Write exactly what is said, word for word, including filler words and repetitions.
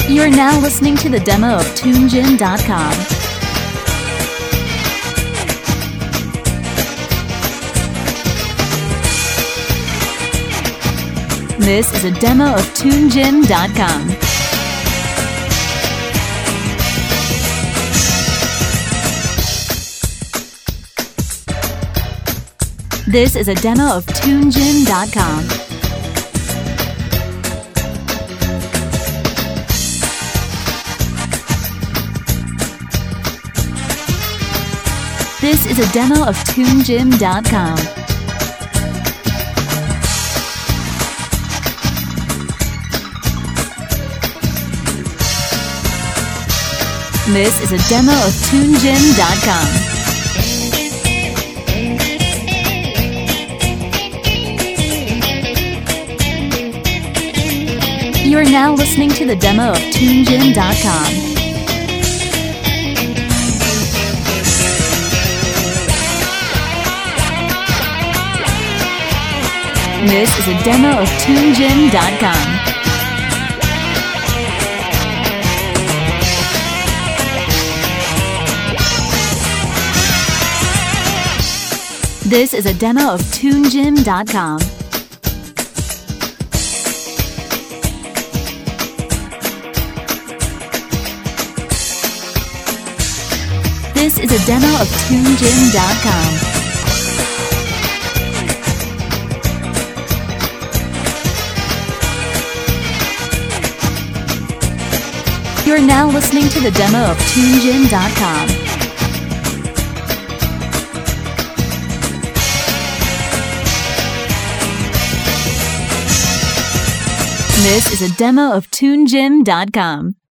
You're now listening to the demo of Tune Gym dot com. This is a demo of Tune Gym dot com. This is a demo of Tune Gym dot com. This is a demo of Tune Gym dot com. This is a demo of Tune Gym dot com. You are now listening to the demo of Tune Gym dot com. This is a demo of Tune Gym dot com. This is a demo of Tune Gym dot com. This is a demo of Tune Gym dot com. You're now listening to the demo of Tune Gym dot com. This is a demo of Tune Gym dot com.